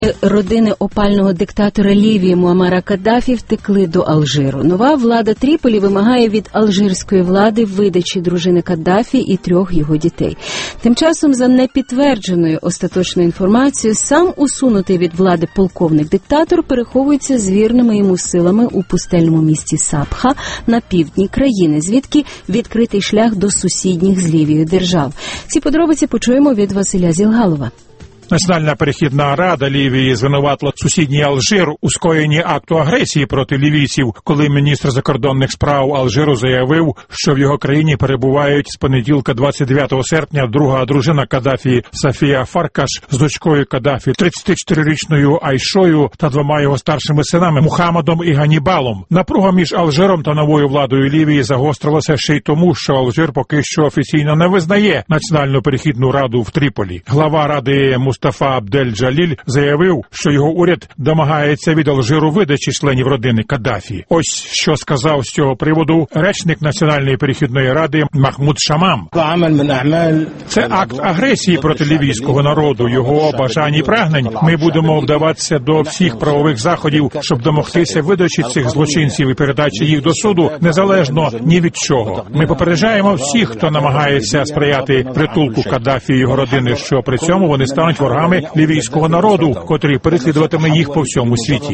Родини опального диктатора Лівії Муаммара Каддафі втекли до Алжиру. Нова влада Тріполі вимагає від алжирської влади видачі дружини Каддафі і 3 його дітей. Тим часом, за непідтвердженою остаточною інформацією, сам усунутий від влади полковник-диктатор переховується з вірними йому силами у пустельному місті Сабха на півдні країни, звідки відкритий шлях до сусідніх з Лівією держав. Ці подробиці почуємо від Василя Зілгалова. Національна перехідна рада Лівії звинуватила сусідній Алжир у скоєнні акту агресії проти лівійців, коли міністр закордонних справ Алжиру заявив, що в його країні перебувають з понеділка 29 серпня друга дружина Каддафі Сафія Фаркаш з дочкою Каддафі 34-річною Айшою та 2 його старшими синами Мухаммадом і Ганібалом. Напруга між Алжиром та новою владою Лівії загострилася ще й тому, що Алжир поки що офіційно не визнає Національну перехідну раду в Тріполі. Глава ради Мустафа Абдель-Джаліль заявив, що його уряд домагається від Алжиру видачі членів родини Каддафі. Ось що сказав з цього приводу речник Національної перехідної ради Махмуд Шамам. Це акт агресії проти лівійського народу, його бажань і прагнень. Ми будемо вдаватися до всіх правових заходів, щоб домогтися видачі цих злочинців і передачі їх до суду, незалежно ні від чого. Ми попереджаємо всіх, хто намагається сприяти притулку Каддафі і його родини, що при цьому вони стануть ворогами лівійського народу, котрий переслідуватиме їх по всьому світі.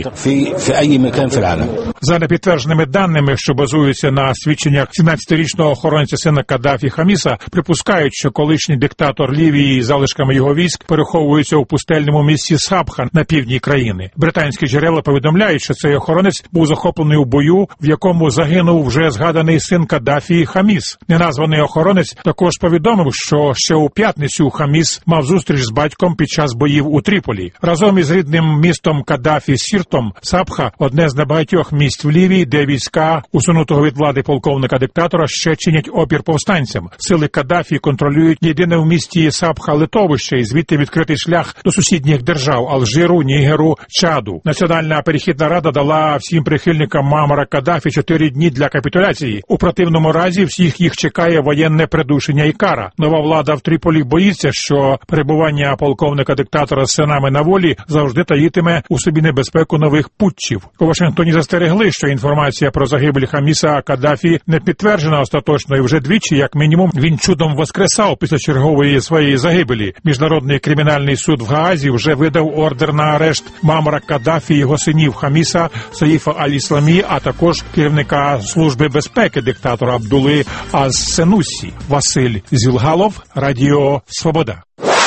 За непідтвердженими даними, що базуються на свідченнях 17-річного охоронця сина Каддафі Хаміса, припускають, що колишній диктатор Лівії і залишками його військ переховуються у пустельному місті Сабха на півдні країни. Британські джерела повідомляють, що цей охоронець був захоплений у бою, в якому загинув вже згаданий син Каддафі Хаміс. Неназваний охоронець також повідомив, що ще у п'ятницю Хаміс мав зустріч з батьком під час боїв у Тріполі. Разом із рідним містом Каддафі Сіртом, Сабха – одне з небагатьох місць в Лівії, де війська усунутого від влади полковника-диктатора ще чинять опір повстанцям. Сили Каддафі контролюють єдине в місті Сабха литовище і звідти відкритий шлях до сусідніх держав – Алжиру, Нігеру, Чаду. Національна перехідна рада дала всім прихильникам Муаммара Каддафі 4 дні для капітуляції. У противному разі всіх їх чекає воєнне придушення і кара. Нова влада в Тріполі боїться, що перебування полковника-диктатора з синами на волі завжди таїтиме у собі небезпеку нових путчів. У Вашингтоні застерегли, що інформація про загибель Хаміса Каддафі не підтверджена остаточно, і вже двічі, як мінімум, він чудом воскресав після чергової своєї загибелі. Міжнародний кримінальний суд в Гаазі вже видав ордер на арешт Муаммара Каддафі і його синів Хаміса, Саїфа Аль-Ісламі, а також керівника служби безпеки диктатора Абдули Аз-Сенусі. Василь Зілгалов, Радіо Свобода.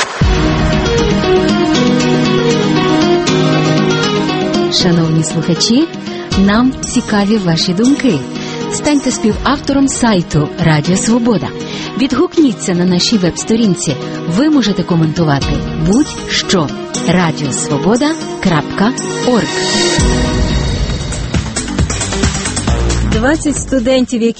Шановні слухачі, нам цікаві ваші думки. Станьте співавтором сайту Радіо Свобода. Відгукніться на нашій веб-сторінці. Ви можете коментувати будь-що. radiosvoboda.org. 20 студентів, які